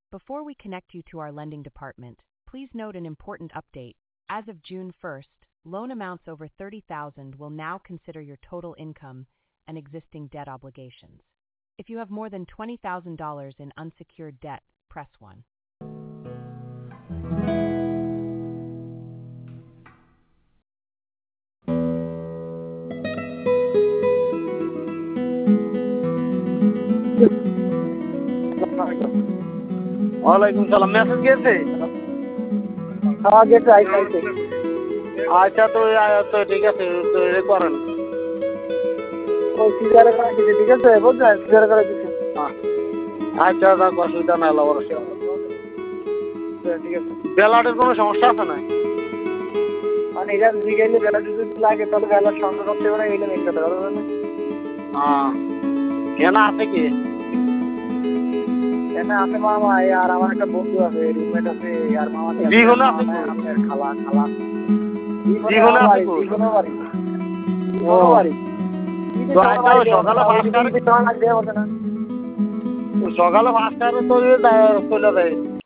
Before we connect you to our lending department, please note an important update. As of June 1st, loan amounts over $30,000 will now consider your total income and existing debt obligations. If you have more than $20,000 in unsecured debt, press 1. ওয়ালাইকুম সালাম। Message গেছে? হ্যাঁ গেছে, আইছে। আচ্ছা, তো ঠিক আছে, তো এটা করেন। ওই সিজারে করে দিছে, ঠিক আছে? বুঝলেন, সিজারে করে দিছে। আচ্ছা, থাক, অসুবিধা নাই, অবশ্যই। ঠিক আছে। ব্যালটের কোনো সমস্যা আছে না? মানে এটা লিগাইলে ব্যালট যদি লাগে তাহলে ব্যালট সংগ্রহ করতে পারে, এইটা মেন কথা, বুঝলেন না? কেনা আছে কি? এখানে আছে মামা, আর আমার একটা বন্ধু আছে, রুমমেট আছে, আর মামা জীবনে আছে তো? আপনার খালা জীবনে আছে তো? জীবনে বাড়ি সকালে 5টায় সকালে 5টায় তো চলে যায়।